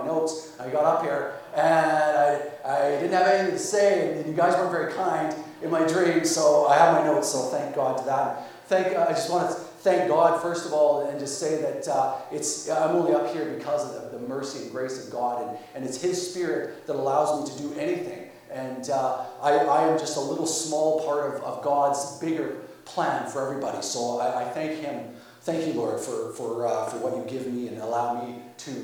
notes. I got up here, and I didn't have anything to say, and you guys weren't very kind in my dream, so I have my notes, so thank God to that. I just want to thank God, first of all, and just say that I'm only up here because of the mercy and grace of God, and it's His Spirit that allows me to do anything. And I am just a little small part of God's bigger plan for everybody. So I thank Him. Thank you, Lord, for what you give me and allow me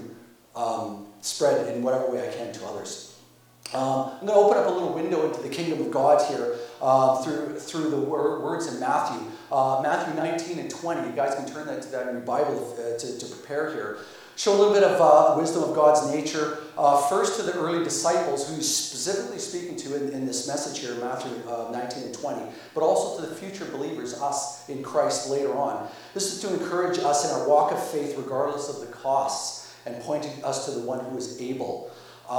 to spread in whatever way I can to others. I'm going to open up a little window into the kingdom of God here through the words in Matthew. Matthew 19 and 20. You guys can turn that in your Bible to prepare here. Show a little bit of wisdom of God's nature. First to the early disciples, who he's specifically speaking to in this message here, Matthew 19 and 20, but also to the future believers, us in Christ later on. This is to encourage us in our walk of faith regardless of the costs and pointing us to the one who is able.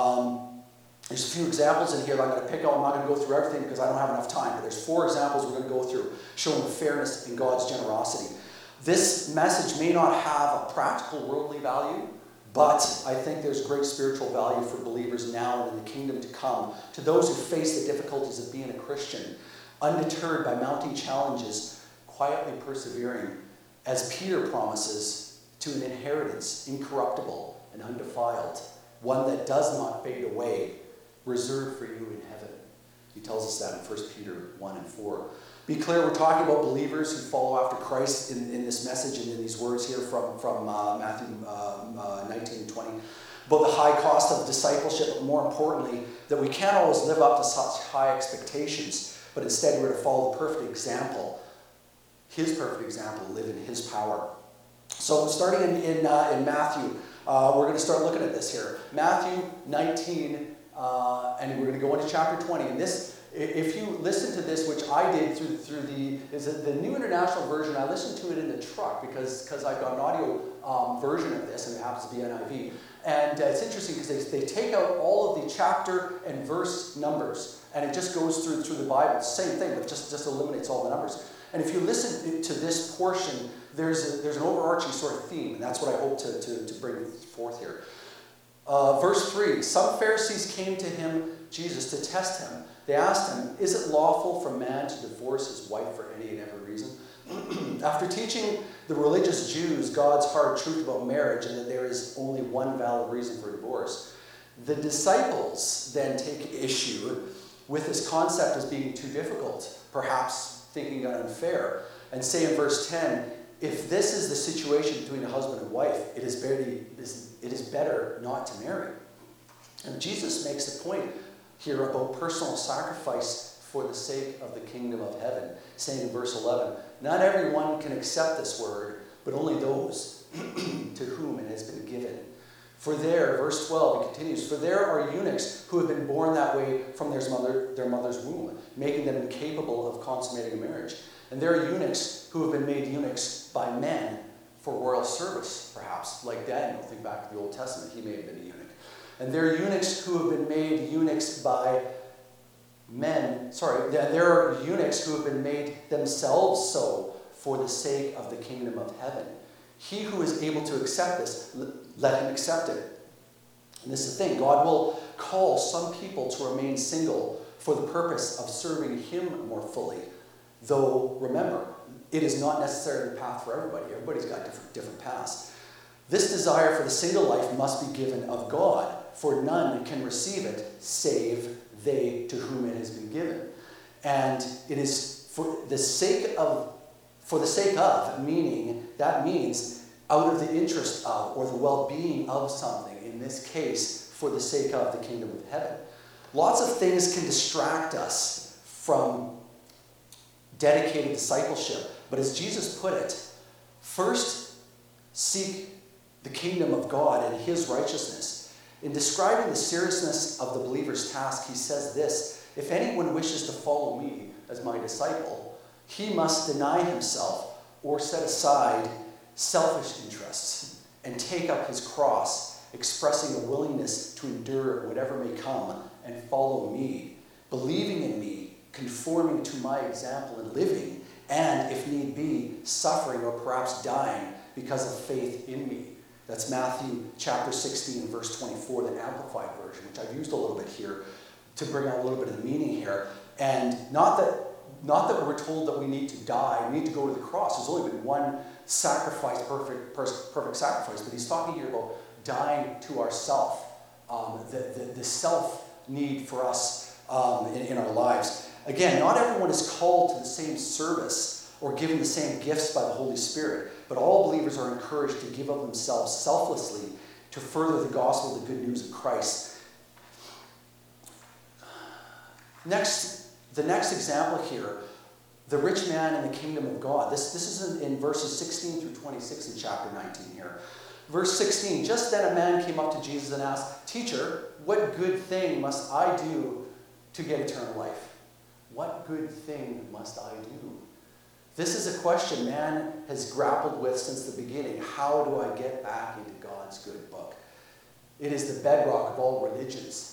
There's a few examples in here that I'm going to pick out. I'm not going to go through everything because I don't have enough time, but there's 4 examples we're going to go through showing the fairness in God's generosity. This message may not have a practical worldly value, but I think there's great spiritual value for believers now and in the kingdom to come, to those who face the difficulties of being a Christian, undeterred by mounting challenges, quietly persevering, as Peter promises, to an inheritance incorruptible and undefiled, one that does not fade away, reserved for you in heaven. He tells us that in 1 Peter 1 and 4. Be clear, we're talking about believers who follow after Christ in this message and in these words here from Matthew 19 and 20. About the high cost of discipleship, but more importantly, that we can't always live up to such high expectations, but instead we're to follow the perfect example, His perfect example, live in His power. So starting in Matthew, we're going to start looking at this here. Matthew 19, and we're going to go into chapter 20. And this, if you listen to this, which I did through the New International Version, I listened to it in the truck because I've got an audio version of this, and it happens to be NIV. And it's interesting because they take out all of the chapter and verse numbers, and it just goes through the Bible. It's the same thing, but just eliminates all the numbers. And if you listen to this portion, there's an overarching sort of theme, and that's what I hope to bring forth here. Verse 3, some Pharisees came to him, Jesus, to test him. They asked him, is it lawful for a man to divorce his wife for any and every reason? After teaching the religious Jews God's hard truth about marriage and that there is only one valid reason for divorce, the disciples then take issue with this concept as being too difficult, perhaps thinking it unfair, and say in verse 10, if this is the situation between a husband and wife, it is better not to marry. And Jesus makes a point here about personal sacrifice for the sake of the kingdom of heaven, saying in verse 11, not everyone can accept this word, but only those to whom it has been given. For there, verse 12, it continues, for there are eunuchs who have been born that way from their mother's womb, making them incapable of consummating a marriage. And there are eunuchs who have been made eunuchs by men for royal service, perhaps, like Daniel. Think back to the Old Testament, he may have been a eunuch. And there are eunuchs who have been made eunuchs by men. There are eunuchs who have been made themselves so for the sake of the kingdom of heaven. He who is able to accept this, let him accept it. And this is the thing, God will call some people to remain single for the purpose of serving Him more fully. Though, remember, it is not necessarily the path for everybody. Everybody's got different paths. This desire for the single life must be given of God, for none can receive it save they to whom it has been given. And it is for the sake of, meaning that means out of the interest of or the well-being of something, in this case, for the sake of the kingdom of heaven. Lots of things can distract us from dedicated discipleship. But as Jesus put it, first seek the kingdom of God and His righteousness. In describing the seriousness of the believer's task, He says this, if anyone wishes to follow me as my disciple, he must deny himself or set aside selfish interests and take up his cross, expressing a willingness to endure whatever may come and follow me, believing in me, conforming to my example and living, and, if need be, suffering or perhaps dying because of faith in me. That's Matthew chapter 16, verse 24, the Amplified Version, which I've used a little bit here to bring out a little bit of the meaning here. And not that we're told that we need to die, we need to go to the cross. There's only been one sacrifice, perfect sacrifice, but he's talking here about dying to ourself, the self need for us in our lives. Again, not everyone is called to the same service or given the same gifts by the Holy Spirit, but all believers are encouraged to give of themselves selflessly to further the gospel, the good news of Christ. The next example here, the rich man in the kingdom of God. This is in verses 16 through 26 in chapter 19 here. Verse 16, just then a man came up to Jesus and asked, "Teacher, what good thing must I do to get eternal life?" What good thing must I do? This is a question man has grappled with since the beginning. How do I get back into God's good book? It is the bedrock of all religions.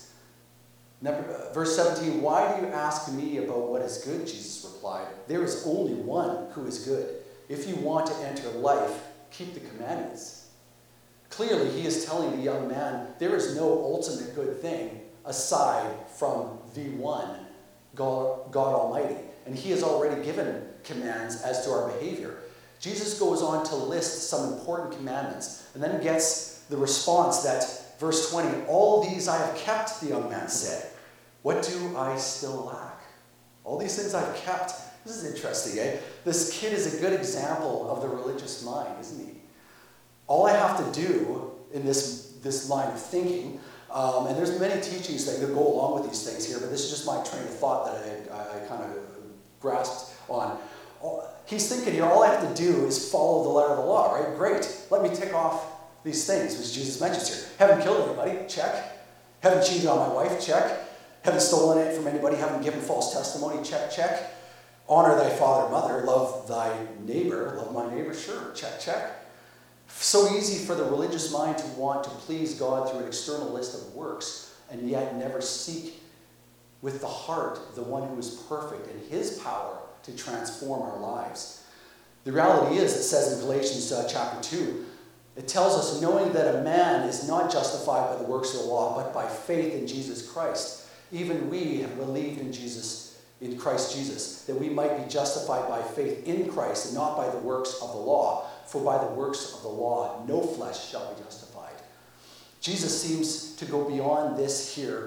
Verse 17, "Why do you ask me about what is good?" Jesus replied. "There is only one who is good. If you want to enter life, keep the commandments." Clearly, he is telling the young man, there is no ultimate good thing aside from the one, God Almighty. And he has already given commands as to our behavior. Jesus goes on to list some important commandments and then gets the response that, verse 20, "All these I have kept," the young man said. "What do I still lack?" All these things I've kept. This is interesting, eh? This kid is a good example of the religious mind, isn't he? All I have to do in this line of thinking, and there's many teachings that go along with these things here, but this is just my train of thought that I kind of grasped on. He's thinking here, all I have to do is follow the letter of the law, right? Great. Let me tick off these things, which Jesus mentions here. Haven't killed anybody, check. Haven't cheated on my wife, check. Haven't stolen it from anybody, haven't given false testimony, check, check. Honor thy father and mother, love thy neighbor, love my neighbor, sure, check, check. So easy for the religious mind to want to please God through an external list of works, and yet never seek with the heart the one who is perfect in his power to transform our lives. The reality is, it says in Galatians chapter 2, it tells us, knowing that a man is not justified by the works of the law, but by faith in Jesus Christ. Even we have believed in Christ Jesus, that we might be justified by faith in Christ and not by the works of the law. For by the works of the law, no flesh shall be justified. Jesus seems to go beyond this here.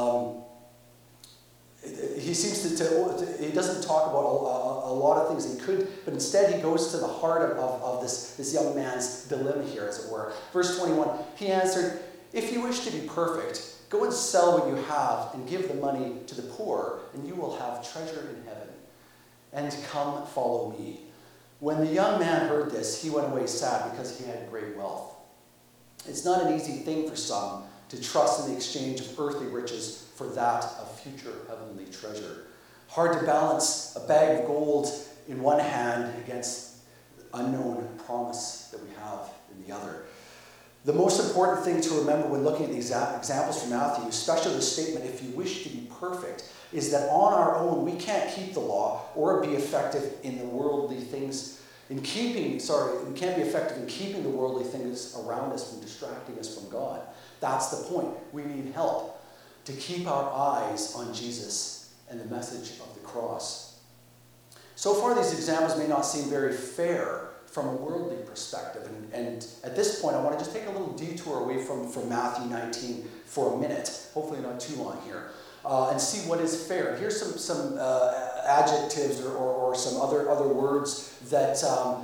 He seems he doesn't talk about a lot of things he could, but instead he goes to the heart of this young man's dilemma here, as it were. Verse 21, he answered, "If you wish to be perfect, go and sell what you have and give the money to the poor, and you will have treasure in heaven. And come follow me." When the young man heard this, he went away sad because he had great wealth. It's not an easy thing for some to trust in the exchange of earthly riches for that of future heavenly treasure. Hard to balance a bag of gold in one hand against unknown promise that we have in the other. The most important thing to remember when looking at these examples from Matthew, especially the statement, "if you wish to be perfect," is that on our own we can't keep the law or be effective in the worldly things. We can't be effective in keeping the worldly things around us from distracting us from God. That's the point. We need help to keep our eyes on Jesus and the message of the cross. So far, these examples may not seem very fair from a worldly perspective. And at this point, I want to just take a little detour away from Matthew 19 for a minute, hopefully not too long here, and see what is fair. Here's some adjectives or some other words that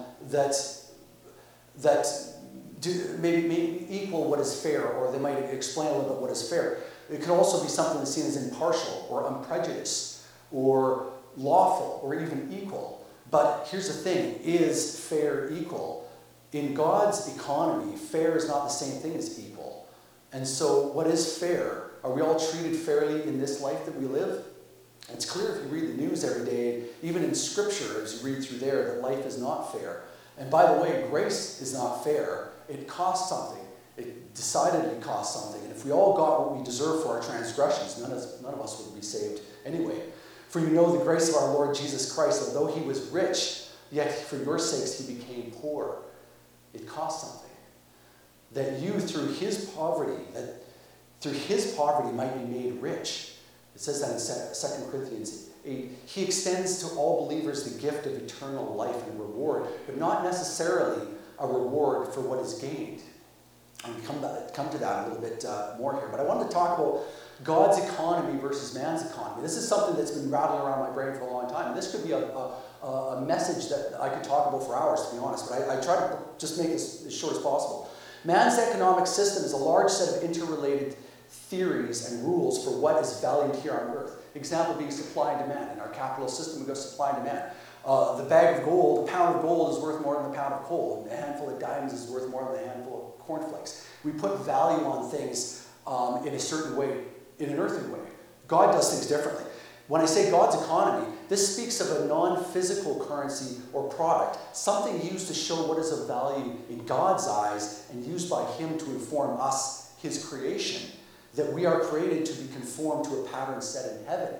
do maybe equal what is fair, or they might explain a little bit what is fair. It can also be something that's seen as impartial or unprejudiced or lawful or even equal. But here's the thing, is fair equal? In God's economy, fair is not the same thing as equal. And so what is fair? Are we all treated fairly in this life that we live? It's clear if you read the news every day, even in Scripture, as you read through there, that life is not fair. And by the way, grace is not fair. It costs something. It decidedly costs something. And if we all got what we deserve for our transgressions, none of us would be saved anyway. For you know the grace of our Lord Jesus Christ, although he was rich, yet for your sakes he became poor. It cost something. that you through his poverty might be made rich. It says that in 2 Corinthians 8. He extends to all believers the gift of eternal life and reward, but not necessarily a reward for what is gained. And we come to that a little bit more here. But I wanted to talk about God's economy versus man's economy. This is something that's been rattling around my brain for a long time. And this could be a message that I could talk about for hours, to be honest. But I try to just make this as short as possible. Man's economic system is a large set of interrelated theories and rules for what is valued here on earth. Example being supply and demand. In our capitalist system, we go supply and demand. The bag of gold, the pound of gold is worth more than the pound of coal. And a handful of diamonds is worth more than a handful of cornflakes. We put value on things in a certain way, in an earthly way. God does things differently. When I say God's economy, this speaks of a non-physical currency or product, something used to show what is of value in God's eyes and used by him to inform us, his creation, that we are created to be conformed to a pattern set in heaven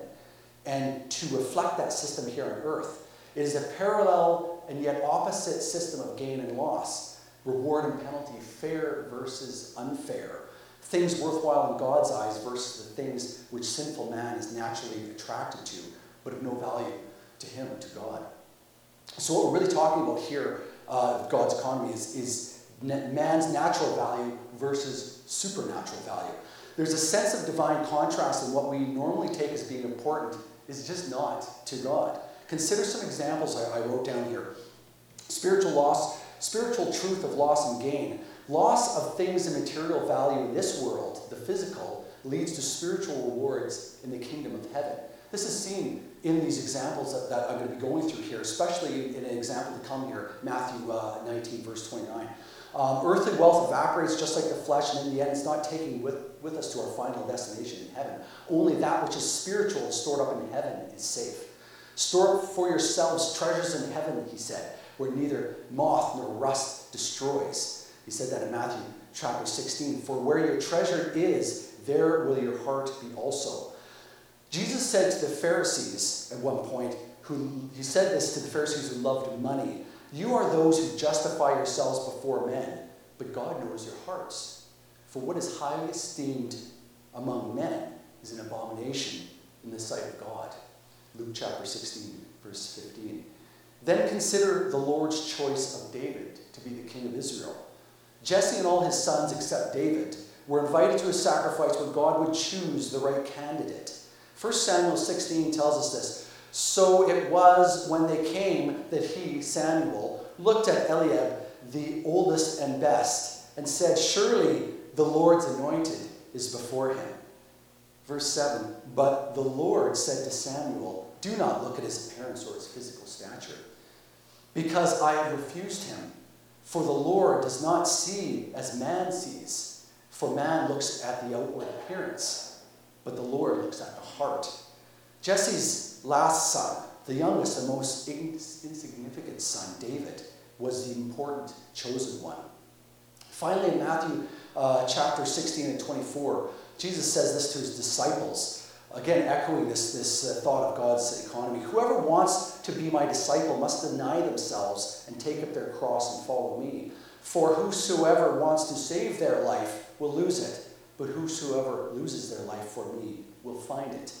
and to reflect that system here on earth. It is a parallel and yet opposite system of gain and loss, reward and penalty, fair versus unfair, things worthwhile in God's eyes versus the things which sinful man is naturally attracted to, but of no value to him, to God. So what we're really talking about here, God's economy, is man's natural value versus supernatural value. There's a sense of divine contrast in what we normally take as being important is just not to God. Consider some examples I wrote down here. Spiritual loss, spiritual truth of loss and gain. Loss of things of material value in this world, the physical, leads to spiritual rewards in the kingdom of heaven. This is seen in these examples that I'm going to be going through here, especially in an example to come here, Matthew 19, verse 29. Earthly wealth evaporates just like the flesh, and in the end, it's not taking with us to our final destination in heaven. Only that which is spiritual, stored up in heaven, is safe. Store up for yourselves treasures in heaven, he said, where neither moth nor rust destroys. He said that in Matthew chapter 16. For where your treasure is, there will your heart be also. Jesus said to the Pharisees at one point, he said this to the Pharisees who loved money, you are those who justify yourselves before men, but God knows your hearts. For what is highly esteemed among men is an abomination in the sight of God. Luke chapter 16, verse 15. Then consider the Lord's choice of David to be the king of Israel. Jesse and all his sons, except David, were invited to a sacrifice where God would choose the right candidate. 1 Samuel 16 tells us this. So it was when they came that he, Samuel, looked at Eliab, the oldest and best, and said, surely the Lord's anointed is before him. Verse 7, but the Lord said to Samuel, do not look at his appearance or his physical stature, because I have refused him. For the Lord does not see as man sees, for man looks at the outward appearance, but the Lord looks at the heart. Jesse's last son, the youngest and most insignificant son, David, was the important chosen one. Finally, in Matthew chapter 16 and 24, Jesus says this to his disciples, again echoing this thought of God's economy. Whoever wants to be my disciple must deny themselves and take up their cross and follow me. For whosoever wants to save their life will lose it, but whosoever loses their life for me will find it.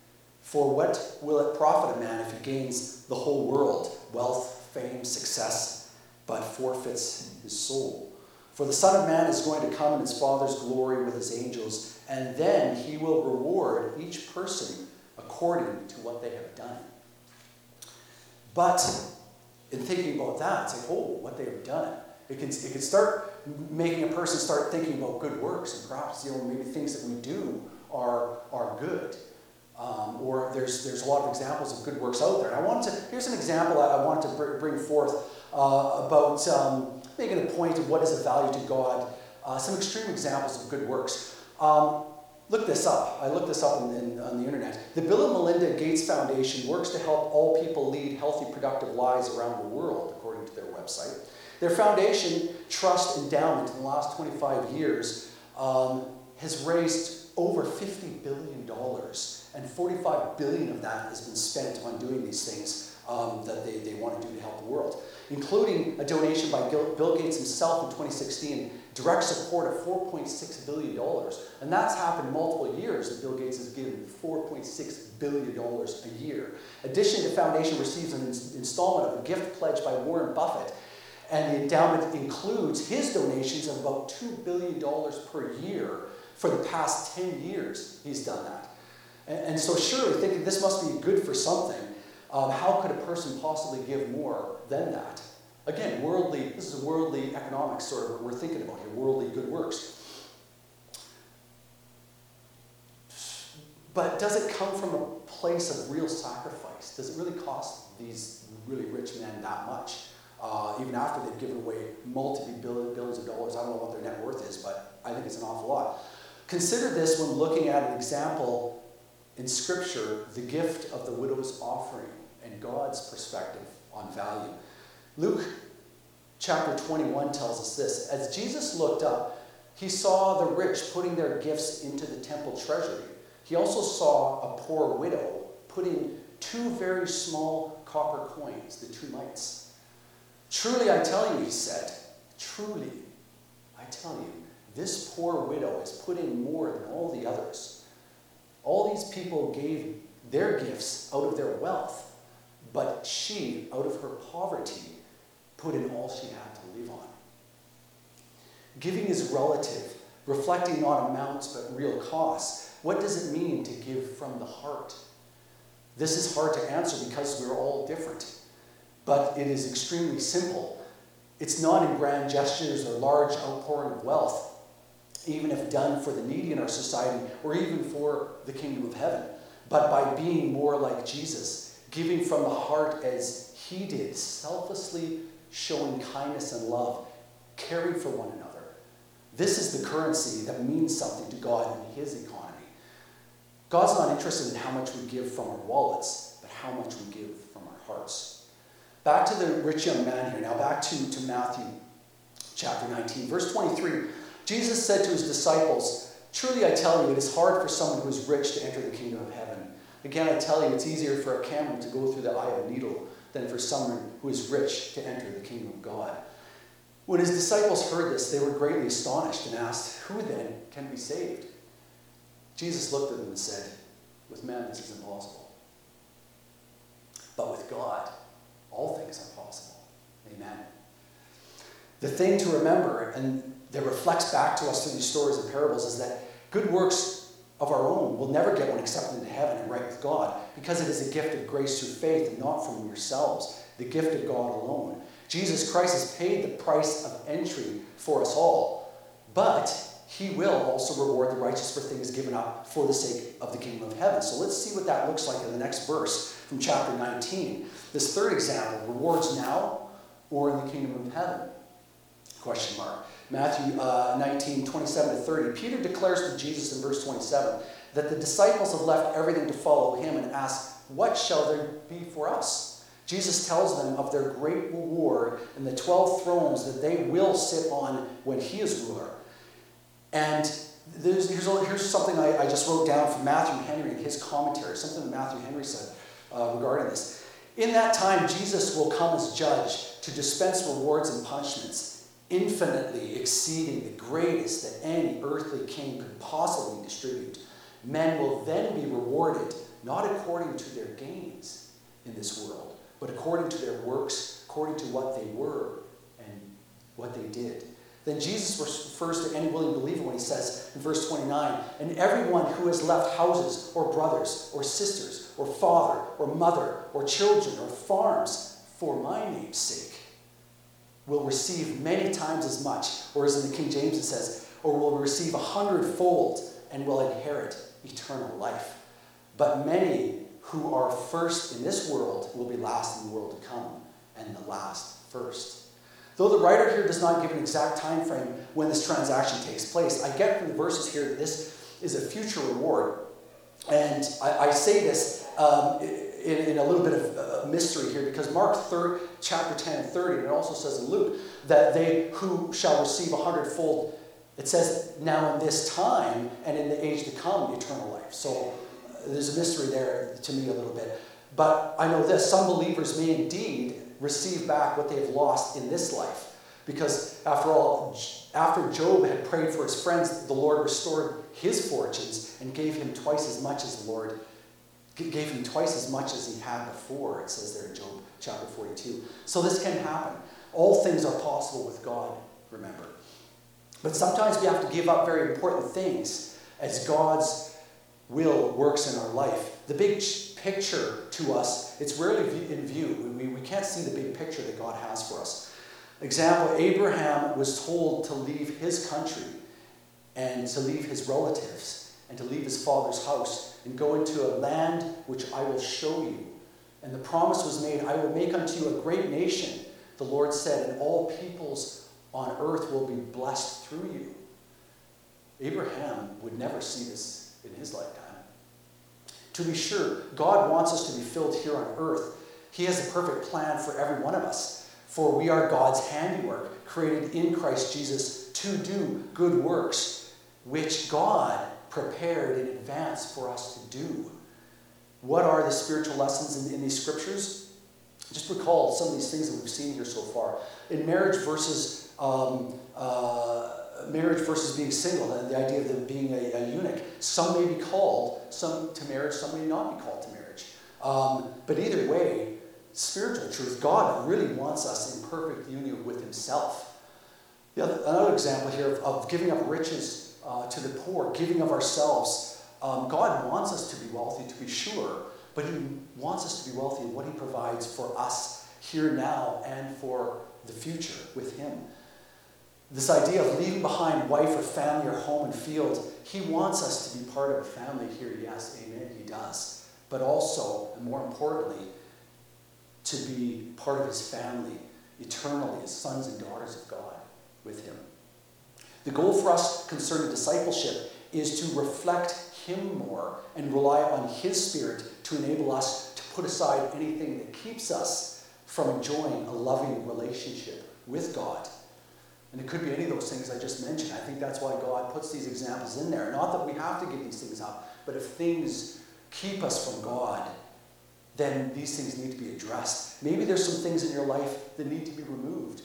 For what will it profit a man if he gains the whole world, wealth, fame, success, but forfeits his soul? For the Son of Man is going to come in his Father's glory with his angels, and then he will reward each person according to what they have done. But in thinking about that, it's like, oh, what they have done. It can start making a person start thinking about good works, and perhaps maybe things that we do are good. Or there's a lot of examples of good works out there. And here's an example I wanted to bring forth about making a point of what is of value to God. Some extreme examples of good works. Look this up. I looked this up on the internet. The Bill and Melinda Gates Foundation works to help all people lead healthy, productive lives around the world, according to their website. Their foundation, trust, endowment in the last 25 years has raised over $50 billion. And $45 billion of that has been spent on doing these things that they want to do to help the world, including a donation by Bill Gates himself in 2016 direct support of $4.6 billion. And that's happened multiple years that Bill Gates has given $4.6 billion a year. Additionally, the foundation receives an installment of a gift pledge by Warren Buffett, and the endowment includes his donations of about $2 billion per year for the past 10 years. He's done that. And so surely thinking this must be good for something, how could a person possibly give more than that? Again, this is a worldly economics sort of what we're thinking about here, worldly good works. But does it come from a place of real sacrifice? Does it really cost these really rich men that much? Even after they've given away billions of dollars. I don't know what their net worth is, but I think it's an awful lot. Consider this when looking at an example in Scripture, the gift of the widow's offering and God's perspective on value. Luke chapter 21 tells us this. As Jesus looked up, he saw the rich putting their gifts into the temple treasury. He also saw a poor widow putting 2 very small copper coins, the 2 mites. Truly, I tell you, he said, truly, I tell you, this poor widow has put in more than all the others. All these people gave their gifts out of their wealth, but she, out of her poverty, put in all she had to live on. Giving is relative, reflecting not amounts but real costs. What does it mean to give from the heart? This is hard to answer because we're all different. But it is extremely simple. It's not in grand gestures or large outpouring of wealth, even if done for the needy in our society or even for the kingdom of heaven, but by being more like Jesus, giving from the heart as he did, selflessly showing kindness and love, caring for one another. This is the currency that means something to God in his economy. God's not interested in how much we give from our wallets, but how much we give from our hearts. Back to the rich young man here. Now back to Matthew chapter 19. Verse 23. Jesus said to his disciples, truly I tell you, it is hard for someone who is rich to enter the kingdom of heaven. Again, I tell you, it's easier for a camel to go through the eye of a needle than for someone who is rich to enter the kingdom of God. When his disciples heard this, they were greatly astonished and asked, who then can be saved? Jesus looked at them and said, with man this is impossible, but with God all things are possible. Amen. The thing to remember, and that reflects back to us through these stories and parables, is that good works of our own will never get one accepted into heaven and right with God, because it is a gift of grace through faith and not from yourselves, the gift of God alone. Jesus Christ has paid the price of entry for us all, but he will also reward the righteous for things given up for the sake of the kingdom of heaven. So let's see what that looks like in the next verse from chapter 19. This third example, rewards now or in the kingdom of heaven? Question mark. Matthew 19, 27 to 30. Peter declares to Jesus in verse 27 that the disciples have left everything to follow him and ask, what shall there be for us? Jesus tells them of their great reward and the 12 thrones that they will sit on when he is ruler. And here's something I just wrote down from Matthew Henry in his commentary, something that Matthew Henry said regarding this. In that time, Jesus will come as judge to dispense rewards and punishments, infinitely exceeding the greatest that any earthly king could possibly distribute. Men will then be rewarded, not according to their gains in this world, but according to their works, according to what they were and what they did. Then Jesus refers to any willing believer when he says in verse 29, and everyone who has left houses or brothers or sisters or father or mother or children or farms for my name's sake will receive many times as much, or as in the King James it says, or will receive 100-fold and will inherit eternal life. But many who are first in this world will be last in the world to come, and the last first. Though the writer here does not give an exact time frame when this transaction takes place, I get from the verses here that this is a future reward. And I say this in a little bit of mystery here, because Mark chapter 10 and 30, and it also says in Luke, that they who shall receive 100-fold, it says now in this time and in the age to come, eternal life. So there's a mystery there to me a little bit. But I know this, some believers may indeed receive back what they've lost in this life. Because after all, after Job had prayed for his friends, the Lord restored his fortunes and gave him twice as much as he had before. It says there in Job chapter 42. So this can happen. All things are possible with God, remember. But sometimes we have to give up very important things as God's will works in our life. The big picture to us, it's rarely in view. We can't see the big picture that God has for us. Example, Abraham was told to leave his country and to leave his relatives and to leave his father's house and go into a land which I will show you. And the promise was made, I will make unto you a great nation, the Lord said, and all peoples on earth will be blessed through you. Abraham would never see this in his lifetime. To be sure, God wants us to be filled here on earth. He has a perfect plan for every one of us, for we are God's handiwork, created in Christ Jesus to do good works, which God prepared in advance for us to do. What are the spiritual lessons in these scriptures? Just recall some of these things that we've seen here so far. In marriage versus being single, and the idea of them being a eunuch. Some may be called to marriage, some may not be called to marriage. But either way, spiritual truth, God really wants us in perfect union with himself. Another example here of giving up riches to the poor, giving of ourselves. God wants us to be wealthy, to be sure, but he wants us to be wealthy in what he provides for us here now and for the future with him. This idea of leaving behind wife or family or home and field, he wants us to be part of a family here. Yes, amen, he does. But also, and more importantly, to be part of his family eternally as sons and daughters of God with him. The goal for us concerning discipleship is to reflect him more and rely on his Spirit to enable us to put aside anything that keeps us from enjoying a loving relationship with God. And it could be any of those things I just mentioned. I think that's why God puts these examples in there. Not that we have to give these things up, but if things keep us from God, then these things need to be addressed. Maybe there's some things in your life that need to be removed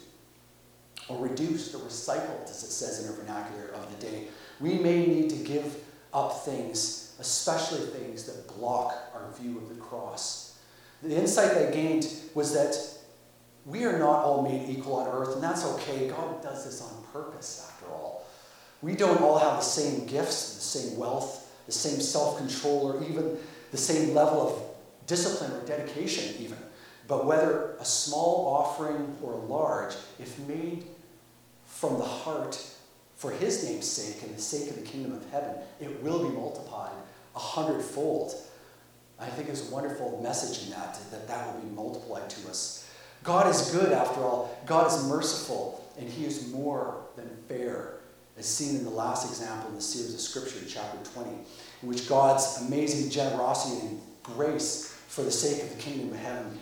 or reduced or recycled, as it says in our vernacular of the day. We may need to give up things, especially things that block our view of the cross. The insight that I gained was that we are not all made equal on earth, and that's okay. God does this on purpose, after all. We don't all have the same gifts, the same wealth, the same self-control, or even the same level of discipline or dedication even. But whether a small offering or large, if made from the heart for his name's sake and the sake of the kingdom of heaven, it will be multiplied 100-fold. I think there's a wonderful message in that will be multiplied to us. God is good, after all. God is merciful, and he is more than fair, as seen in the last example in the series of Scripture, chapter 20, in which God's amazing generosity and grace for the sake of the kingdom of heaven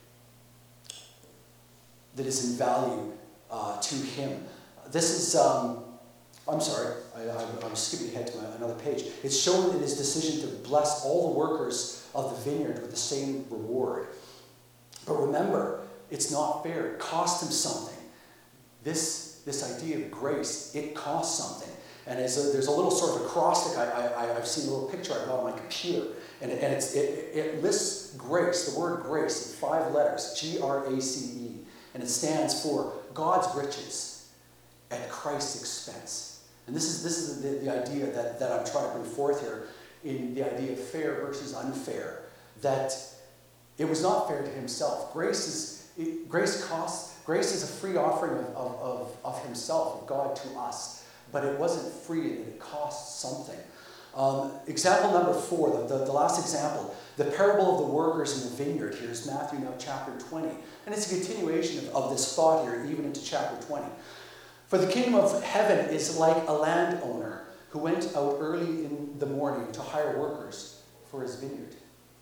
that is in value to him. This is, I'm sorry, I'm skipping ahead to another page. It's shown in his decision to bless all the workers of the vineyard with the same reward. But remember, it's not fair. It cost him something. This idea of grace, it costs something. And there's a little sort of acrostic I've seen a little picture I got on my computer. And it lists grace, the word grace, in 5 letters, G-R-A-C-E. And it stands for God's riches at Christ's expense. And this is the idea that I'm trying to bring forth here in the idea of fair versus unfair. That it was not fair to himself. Grace is a free offering of himself, of God to us. But it wasn't free, and it cost something. Example number 4, the last example, the parable of the workers in the vineyard. Here's Matthew now chapter 20. And it's a continuation of this thought here, even into chapter 20. For the kingdom of heaven is like a landowner who went out early in the morning to hire workers for his vineyard.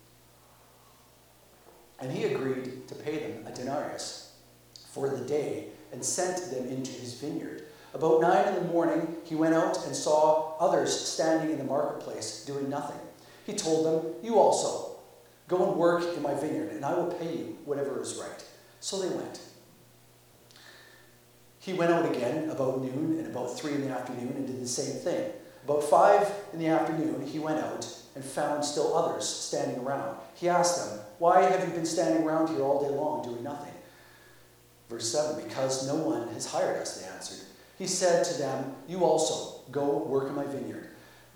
And he agreed to pay them a denarius for the day and sent them into his vineyard. About 9 in the morning, he went out and saw others standing in the marketplace doing nothing. He told them, "You also, go and work in my vineyard, and I will pay you whatever is right." So they went. He went out again about noon and about 3 in the afternoon and did the same thing. About 5 in the afternoon, he went out and found still others standing around. He asked them, "Why have you been standing around here all day long doing nothing?" Verse 7, "Because no one has hired us," they answered. He said to them, "You also go work in my vineyard."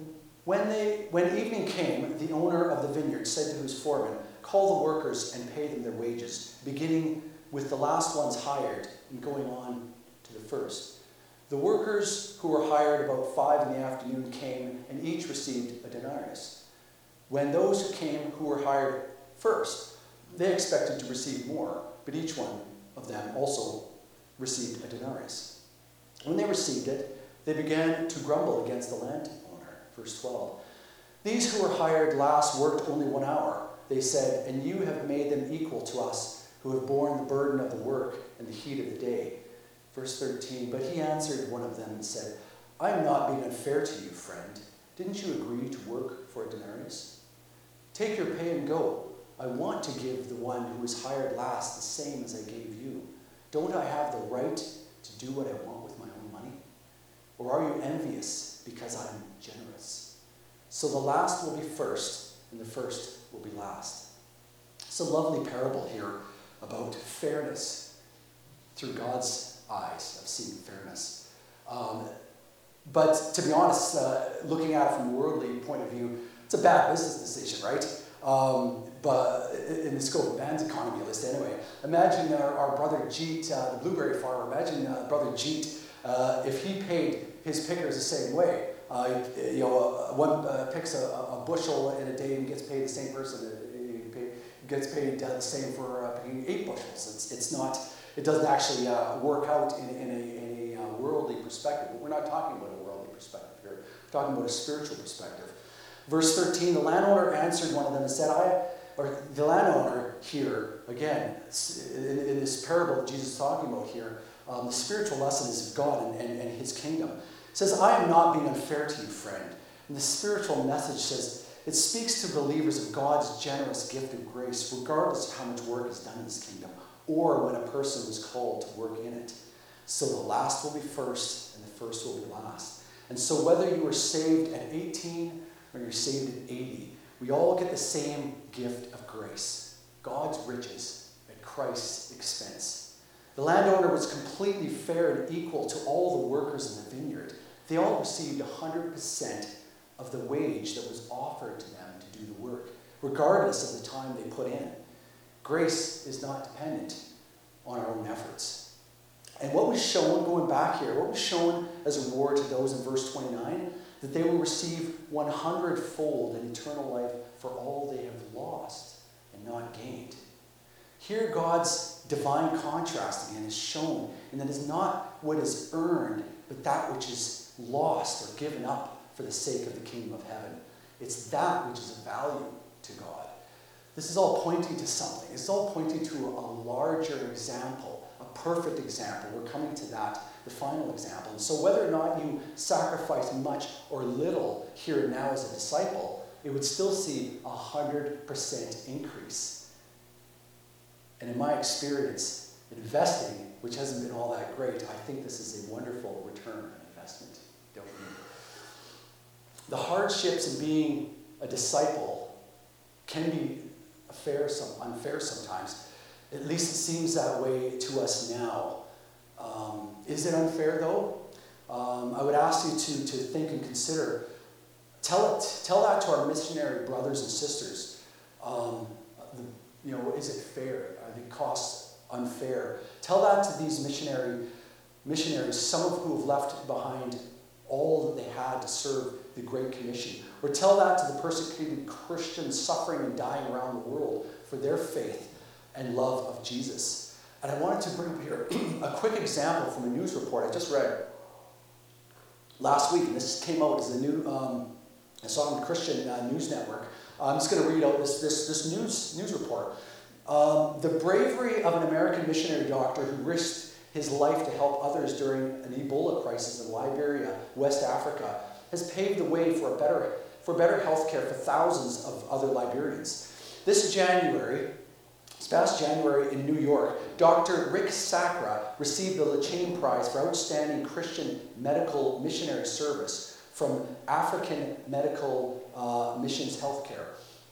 When evening came, the owner of the vineyard said to his foreman, "Call the workers and pay them their wages, beginning with the last ones hired and going on to the first." The workers who were hired about 5 in the afternoon came and each received a denarius. When those who came who were hired first, they expected to receive more, but each one of them also received a denarius. When they received it, they began to grumble against the landowner. Verse 12. "These who were hired last worked only 1 hour," they said, "and you have made them equal to us who have borne the burden of the work and the heat of the day." Verse 13, "But he answered one of them and said, 'I am not being unfair to you, friend. Didn't you agree to work for a denarius? Take your pay and go. I want to give the one who was hired last the same as I gave you. Don't I have the right to do what I want with my own money? Or are you envious because I'm generous?' So the last will be first, and the first will be last." It's a lovely parable here about fairness through God's eyes of seeing fairness. But to be honest, looking at it from a worldly point of view, it's a bad business decision, right? But in the scope of Ban's economy, at least anyway. Imagine our brother Jeet, the blueberry farmer. Imagine brother Jeet if he paid his pickers the same way. One picks a bushel in a day and gets paid the same person. Gets paid the same for picking 8 bushels. It doesn't actually work out in a worldly perspective. But we're not talking about a worldly perspective here. We're talking about a spiritual perspective. Verse 13, the landowner answered one of them and said, the landowner here, again, in this parable that Jesus is talking about here, the spiritual lesson is of God and his kingdom. It says, "I am not being unfair to you, friend." And the spiritual message says, it speaks to believers of God's generous gift of grace, regardless of how much work is done in his kingdom, or when a person was called to work in it. So the last will be first, and the first will be last. And so whether you were saved at 18 or you're saved at 80, we all get the same gift of grace, God's riches at Christ's expense. The landowner was completely fair and equal to all the workers in the vineyard. They all received 100% of the wage that was offered to them to do the work, regardless of the time they put in. Grace is not dependent on our own efforts. And what was shown, going back here, what was shown as a reward to those in verse 29? That they will receive 100-fold in eternal life for all they have lost and not gained. Here God's divine contrast again is shown, and that is not what is earned, but that which is lost or given up for the sake of the kingdom of heaven. It's that which is of value to God. This is all pointing to something. It's all pointing to a larger example, a perfect example. We're coming to that, the final example. And so whether or not you sacrifice much or little here and now as a disciple, it would still see 100% increase. And in my experience, investing, which hasn't been all that great, I think this is a wonderful return on investment, don't you? The hardships of being a disciple can be unfair sometimes. At least it seems that way to us now. Is it unfair though? I would ask you to think and consider. Tell that to our missionary brothers and sisters. Is it fair? Are the costs unfair? Tell that to these missionaries, some of who have left behind all that they had to serve the Great Commission. Or tell that to the persecuted Christians suffering and dying around the world for their faith and love of Jesus. And I wanted to bring up here a quick example from a news report I just read last week. And this came out as a new, I saw it on the Christian News Network. I'm just going to read out this news report. The bravery of an American missionary doctor who risked his life to help others during an Ebola crisis in Liberia, West Africa, has paved the way for better health care for thousands of other Liberians. This January, This past January in New York, Dr. Rick Sacra received the LeChain Prize for Outstanding Christian Medical Missionary Service from African Medical Missions Healthcare.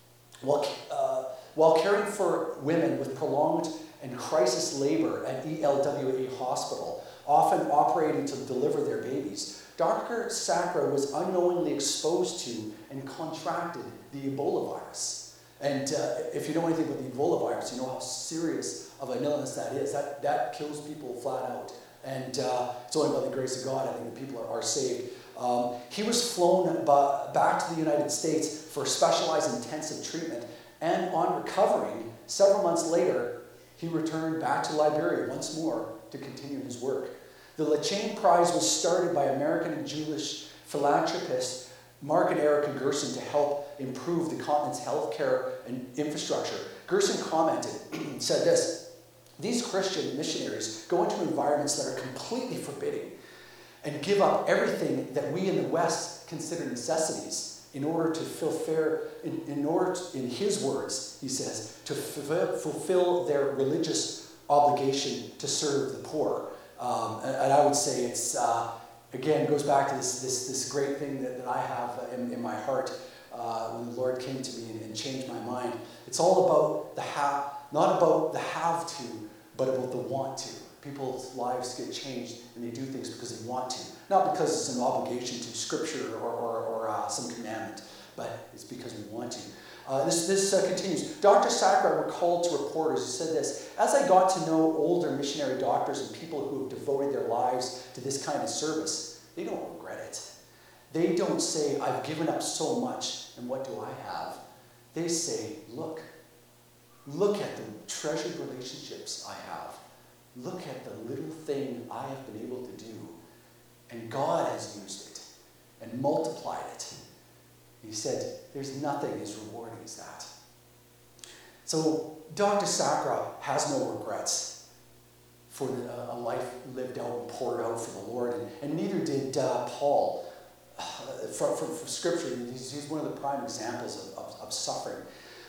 While caring for women with prolonged and crisis labor at ELWA Hospital, often operating to deliver their babies, Dr. Sacra was unknowingly exposed to and contracted the Ebola virus. And if you know anything about the Ebola virus, you know how serious of an illness that is. That kills people flat out. And it's only by the grace of God, I think, that people are saved. He was flown back to the United States for specialized intensive treatment. And on recovering, several months later, he returned back to Liberia once more to continue his work. The LeChain Prize was started by American and Jewish philanthropists Mark and Erica Gerson to help improve the continent's healthcare and infrastructure. Gerson commented, said this: "These Christian missionaries go into environments that are completely forbidding and give up everything that we in the West consider necessities in order to fulfill, in his words, he says, to fulfill their religious obligation to serve the poor." And I would say it's, again, goes back to this great thing that I have in my heart when the Lord came to me and changed my mind. It's all about the have, not about the have to, but about the want to. People's lives get changed and they do things because they want to. Not because it's an obligation to scripture or some commandment, but it's because we want to. This continues. Dr. Sacra recalled to reporters, he said this: "As I got to know older missionary doctors and people who have devoted their lives to this kind of service, they don't regret it. They don't say, 'I've given up so much, and what do I have?' They say, 'Look at the treasured relationships I have. Look at the little thing I have been able to do. And God has used it and multiplied it.'" He said, "There's nothing as rewarding as that." So Dr. Sacra has no regrets for a life lived out and poured out for the Lord, and neither did Paul. From Scripture, he's one of the prime examples of suffering,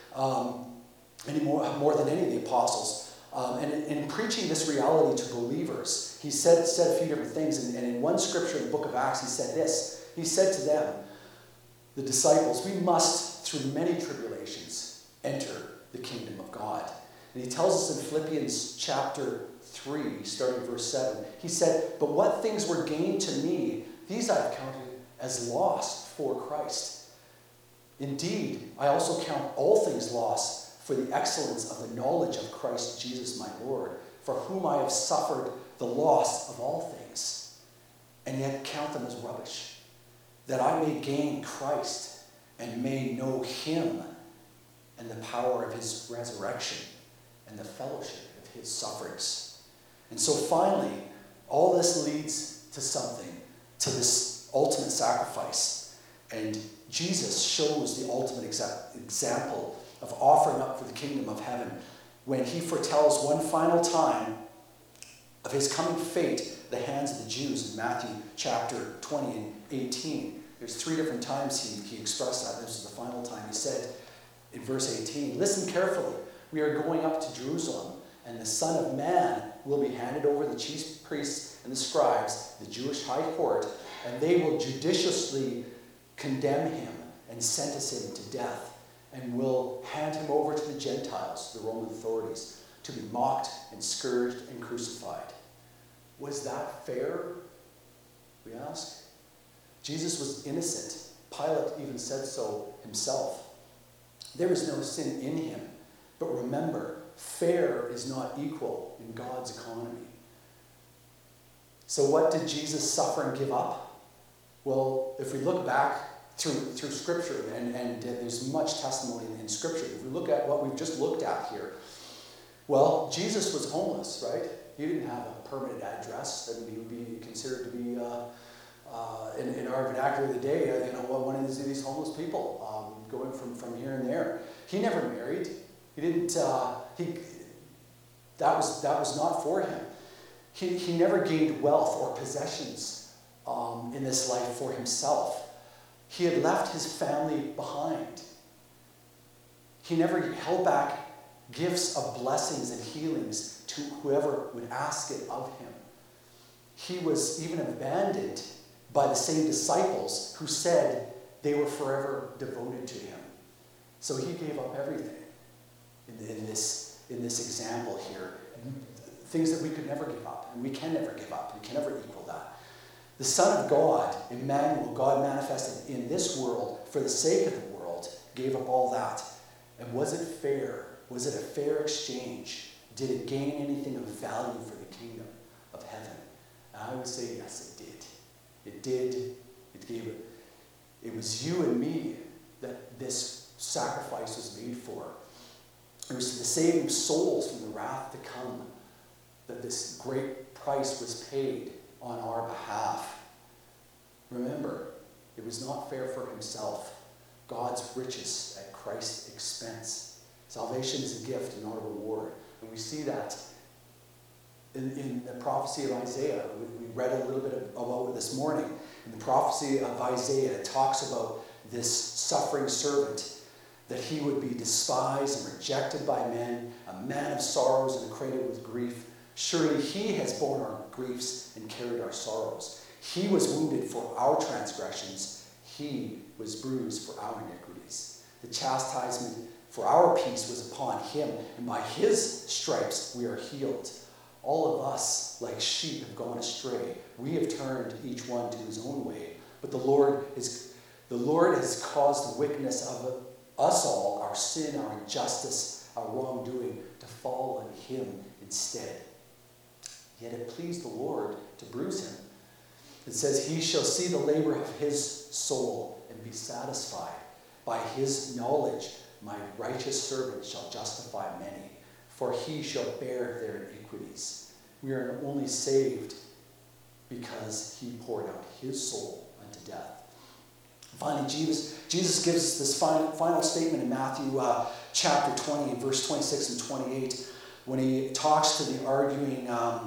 more than any of the apostles. And in preaching this reality to believers, he said a few different things. And in one scripture in the book of Acts, he said this. He said to them, the disciples, "We must, through many tribulations, enter the kingdom of God." And he tells us in Philippians chapter 3, starting verse 7, he said, "But what things were gained to me, these I have counted as lost for Christ. Indeed, I also count all things lost for the excellence of the knowledge of Christ Jesus my Lord, for whom I have suffered the loss of all things, and yet count them as rubbish, that I may gain Christ and may know him and the power of his resurrection and the fellowship of his sufferings." And so finally, all this leads to something, to this ultimate sacrifice. And Jesus shows the ultimate example of offering up for the kingdom of heaven when he foretells one final time of his coming fate at the hands of the Jews in Matthew chapter 20 and 18. There's 3 different times he expressed that. This is the final time. He said in verse 18, "Listen carefully. We are going up to Jerusalem, and the Son of Man will be handed over to the chief priests and the scribes, the Jewish high court, and they will judiciously condemn him and sentence him to death, and will hand him over to the Gentiles, the Roman authorities, to be mocked and scourged and crucified." Was that fair, we ask? Jesus was innocent. Pilate even said so himself. There is no sin in him. But remember, fair is not equal in God's economy. So what did Jesus suffer and give up? Well, if we look back through Scripture, and there's much testimony in Scripture, if we look at what we've just looked at here, well, Jesus was homeless, right? He didn't have a permanent address that he would be considered to be, in our vernacular of the day, one of these homeless people going from here and there. He never married. He didn't. That was not for him. He never gained wealth or possessions in this life for himself. He had left his family behind. He never held back gifts of blessings and healings to whoever would ask it of him. He was even abandoned by the same disciples who said they were forever devoted to him. So he gave up everything in this example here. Things that we could never give up, and we can never give up. We can never equal that. The Son of God, Emmanuel, God manifested in this world for the sake of the world, gave up all that. And was it fair? Was it a fair exchange? Did it gain anything of value for the kingdom of heaven? And I would say yes, it did. It did. It gave it. It was you and me that this sacrifice was made for. It was the saving souls from the wrath to come that this great price was paid on our behalf. Remember, it was not fair for himself. God's riches at Christ's expense. Salvation is a gift and not a reward. And we see that in the prophecy of Isaiah. We read a little bit about it this morning. In the prophecy of Isaiah, it talks about this suffering servant, that he would be despised and rejected by men, a man of sorrows and acquainted with grief. Surely he has borne our griefs and carried our sorrows. He was wounded for our transgressions. He was bruised for our iniquities. The chastisement for our peace was upon him, and by his stripes we are healed. All of us, like sheep, have gone astray. We have turned each one to his own way. But the Lord has caused the wickedness of us all, our sin, our injustice, our wrongdoing, to fall on him instead. Yet it pleased the Lord to bruise him. It says, he shall see the labor of his soul and be satisfied. By his knowledge, my righteous servant shall justify many, for he shall bear their iniquities. We are only saved because he poured out his soul unto death. Finally, Jesus gives us this final statement in Matthew chapter 20, verse 26 and 28, when he talks to the arguing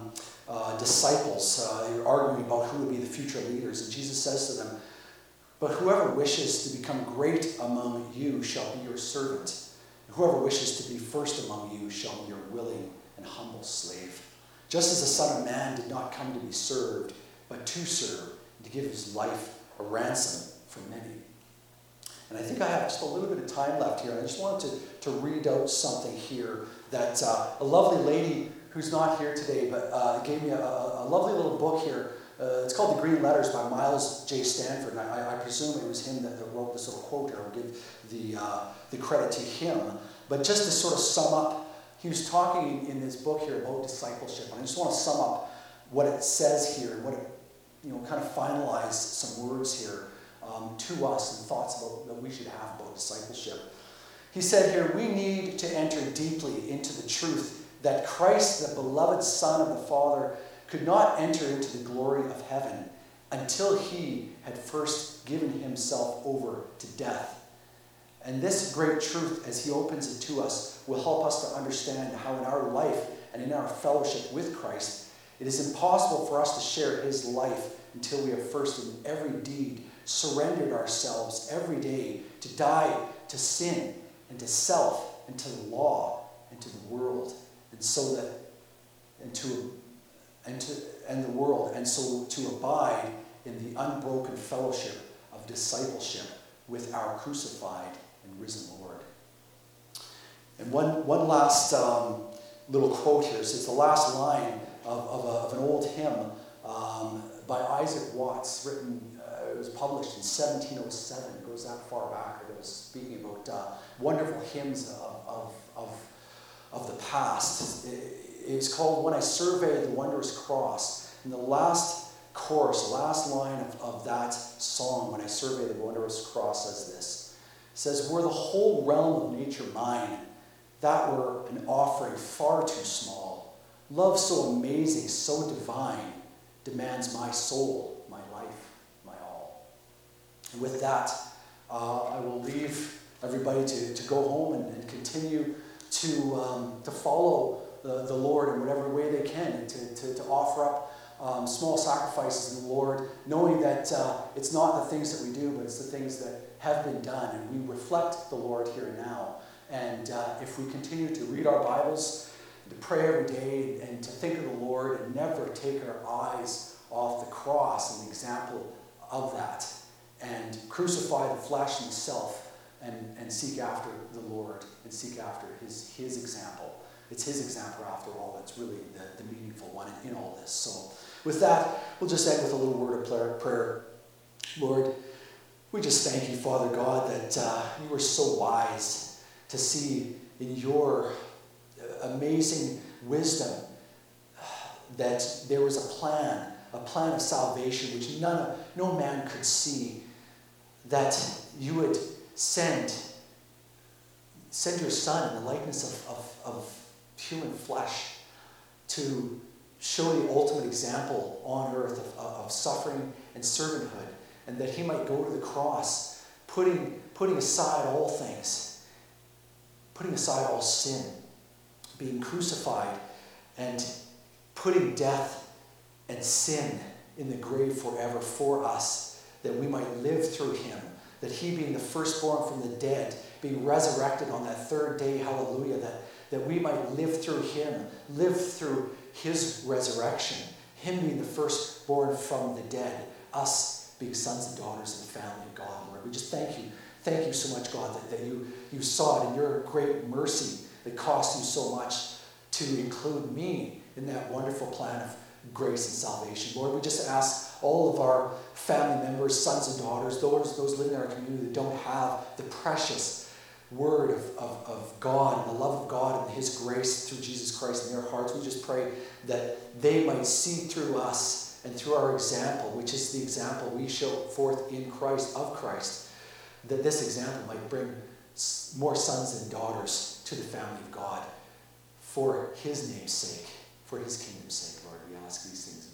disciples. They're arguing about who would be the future leaders. And Jesus says to them, but whoever wishes to become great among you shall be your servant. And whoever wishes to be first among you shall be your willing and humble slave. Just as the Son of Man did not come to be served, but to serve, and to give his life a ransom for many. And I think I have just a little bit of time left here. And I just wanted to read out something here that a lovely lady who's not here today, but gave me a lovely little book here. It's called The Green Letters by Miles J. Stanford. And I presume it was him that wrote this little quote here. I'll give the credit to him. But just to sort of sum up, he was talking in this book here about discipleship. And I just want to sum up what it says here and what it, kind of finalize some words here to us and thoughts about that we should have about discipleship. He said here, we need to enter deeply into the truth that Christ, the beloved Son of the Father, could not enter into the glory of heaven until he had first given himself over to death. And this great truth, as he opens it to us, will help us to understand how in our life and in our fellowship with Christ, it is impossible for us to share his life until we have first in every deed surrendered ourselves every day to die to sin and to self and to the law and to the world, and so that and the world, and so to abide in the unbroken fellowship of discipleship with our crucified and risen Lord. And one last little quote here. It says the last line of an old hymn by Isaac Watts, written. It was published in 1707. It goes that far back. It was speaking about wonderful hymns of the past. It's called "When I Survey the Wondrous Cross." And the last chorus, the last line of that song, "When I Survey the Wondrous Cross," says this. It says, "Were the whole realm of nature mine, that were an offering far too small. Love so amazing, so divine, demands my soul, my life, my all." And with that, I will leave everybody to go home and continue to follow the Lord in whatever way they can, to offer up small sacrifices in the Lord, knowing that it's not the things that we do, but it's the things that have been done. And we reflect the Lord here and now And if we continue to read our Bibles, to pray every day, and to think of the Lord, and never take our eyes off the cross and the example of that, and crucify the flesh and self, and seek after the Lord, and seek after his example. It's his example, after all, that's really the meaningful one in all this. So with that, we'll just end with a little word of prayer. Lord, we just thank you, Father God, that you were so wise to see in your amazing wisdom that there was a plan of salvation which no man could see, that you would send your Son in the likeness of human flesh to show the ultimate example on earth of suffering and servanthood, and that he might go to the cross, putting aside all things, putting aside all sin, being crucified, and putting death and sin in the grave forever for us, that we might live through him, that he, being the firstborn from the dead, being resurrected on that third day, hallelujah, that we might live through him, live through his resurrection, him being the firstborn from the dead, us being sons and daughters of the family of God, Lord. We just thank you. Thank you so much, God, that you saw it in your great mercy that cost you so much to include me in that wonderful plan of grace and salvation. Lord, we just ask all of our family members, sons and daughters, those living in our community that don't have the precious word of God and the love of God and his grace through Jesus Christ in their hearts, we just pray that they might see through us and through our example, which is the example we show forth in Christ, of Christ, that this example might bring more sons and daughters to the family of God for his name's sake, for his kingdom's sake, Lord. We ask these things